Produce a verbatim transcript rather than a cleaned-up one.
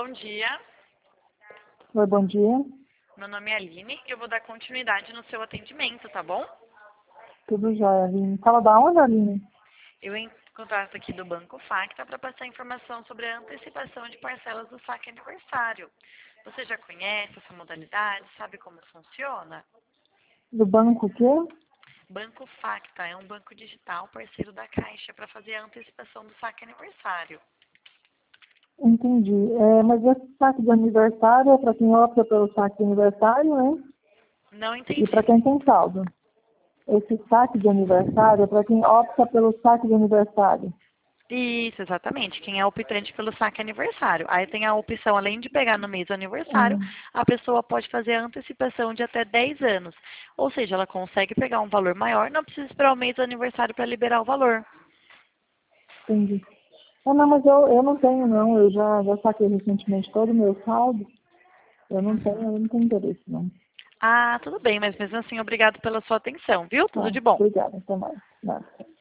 Bom dia, Oi, bom dia. meu nome é Aline e eu vou dar continuidade no seu atendimento, tá bom? Tudo jóia, Aline. Fala da onde, Aline? Eu entro em contato aqui do Banco Facta para passar informação sobre a antecipação de parcelas do saque aniversário. Você já conhece essa modalidade? Sabe como funciona? Do banco o quê? Banco Facta é um banco digital parceiro da Caixa para fazer a antecipação do saque aniversário. Entendi. É, mas esse saque de aniversário é para quem opta pelo saque de aniversário, né? Não E para entendi. quem tem saldo. Esse saque de aniversário é para quem opta pelo saque de aniversário. Isso, exatamente. Quem é optante pelo saque aniversário. Aí tem a opção, além de pegar no mês do aniversário, Hum, a pessoa pode fazer a antecipação de até dez anos. Ou seja, ela consegue pegar um valor maior, não precisa esperar o mês do aniversário para liberar o valor. entendi. Ah, não, mas eu, eu não tenho, não. Eu já, já saquei recentemente todo o meu saldo. Eu não tenho, Uhum. eu não tenho interesse, não. Ah, tudo bem, mas mesmo assim, obrigado pela sua atenção, viu? Tudo Tá, de bom. obrigada. Até mais. Nada.